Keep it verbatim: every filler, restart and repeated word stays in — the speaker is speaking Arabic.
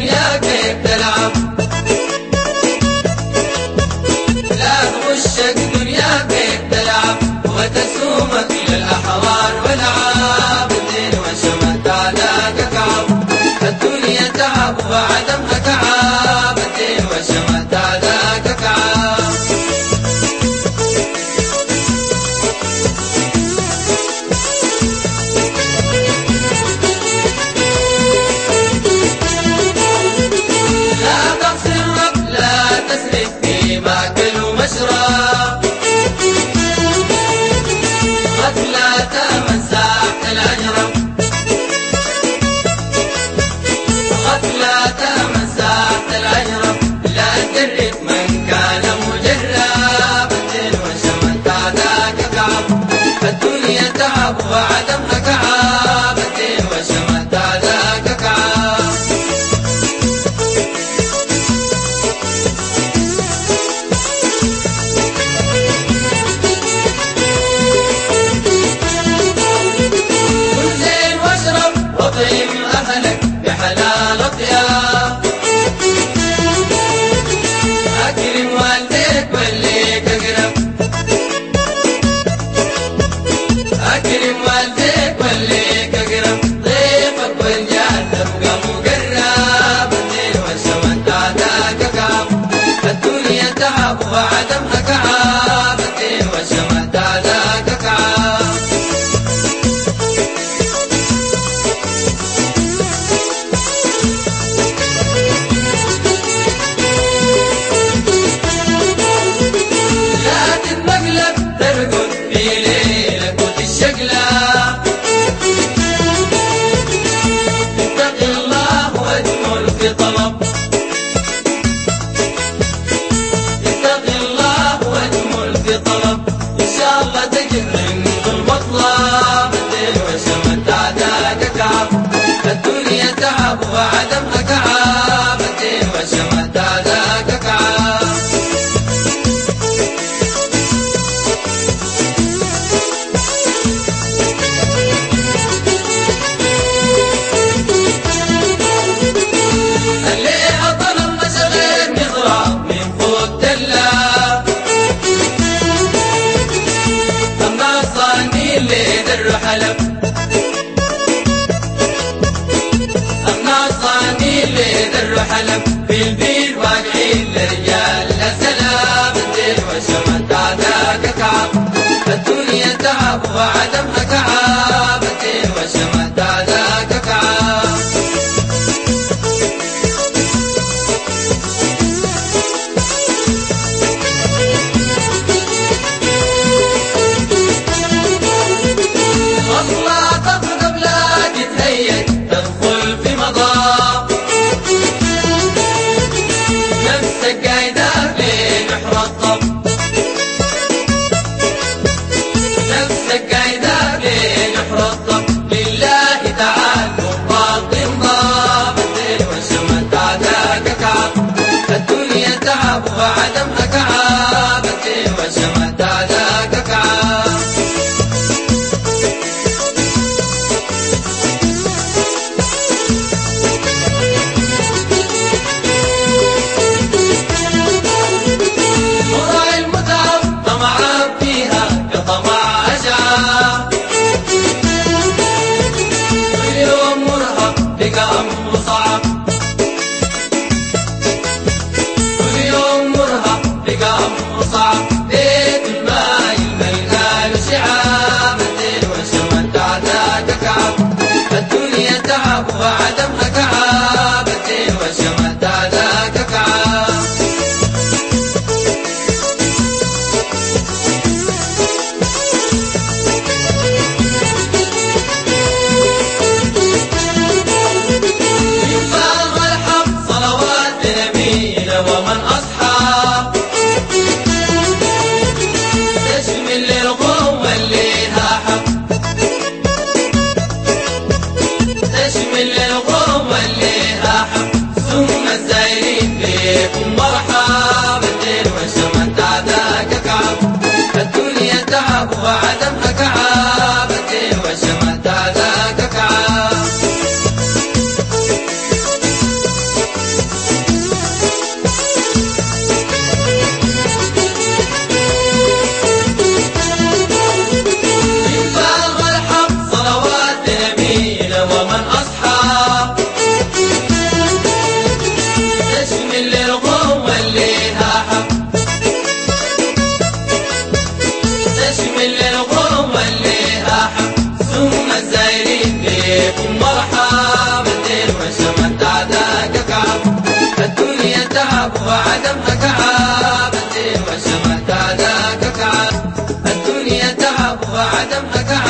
الدنيا كيف تلعب، لا تغشك دنيا كيف تلعب وتسومك للأحرار والعاب. الدين وشمت على كعب، الدنيا تعب وعدمها كعاب. الدين وشمت على كعب. لا تقصر رب لا تسرف في مأكل ومشرب، غفلة من ساعة الأجرب، غفلة من ساعة الأجرب. لا تدرك من كان مجرب. الدين وشمت على كعب، الدنيا تعب وعدمها كعاب. الدين وشمت على كعب. كل زين واشرب واطعم أهلك بحلال أطياب، أكرم والديك والليك أقرب، أكرم والديك والليك أقرب. ضيفك والجار تبقى مقرب. الدين وشمت على كعب، الدنيا تعب وعدمها كعاب. الدين وشمت على كعب. لا تتمقلب ترقد في ليلك وتشقلب، اتق الله واجمل في طلب، اتق الله واجمل في طلب. إن شاء الله تجد عند المطلب. الدين وشمت على كعب، الدنيا تعب وعدمها كعاب. الدين وشمت على كعب. اللي طلب مشغل نضرب من فوق تلة، أما الصاني اللي در حلب، أما الصاني اللي در حلب. في البير واقعين لرجال السلام. الدين وشمت على كعب، الدنيا تعب وعدمها كعاب. الدين وشمت على كعب. أصلا تضرب لا تتهيأ تدخل في مضاق، نفسك قايدة في بحر الطب، نفسك قايدة في بحر الطب. لله تعالى مضاد انضاب. الدين وشمت على كعب، الدنيا تعب وعدمها كعاب. الدين وشمت على كعب. مراعي المتعب طمعان فيها كطمع أشعاب، واليوم مرهق بقى أمره صعب، واليوم مرهق بقى أمره صعب. بيت الماء الملقى له شعاب. الدين وشمت على كعب، الدنيا تعب وعدمها كعاب. الدين وشمت على كعب. ينبغى الحق صلوات نبينا ومن أصحاب، تشمل الغم والليها حب، تشمل الغم والليها حب. ثم الزايرين بكم مرحب. الدين وشمت على كعب، الدنيا تعب وعدمها كعاب. الدين وشمت على كعب. تعب وعدمها كعاب، الدين والشمال ذاك كعاب، الدنيا تعب وعدمها كعاب.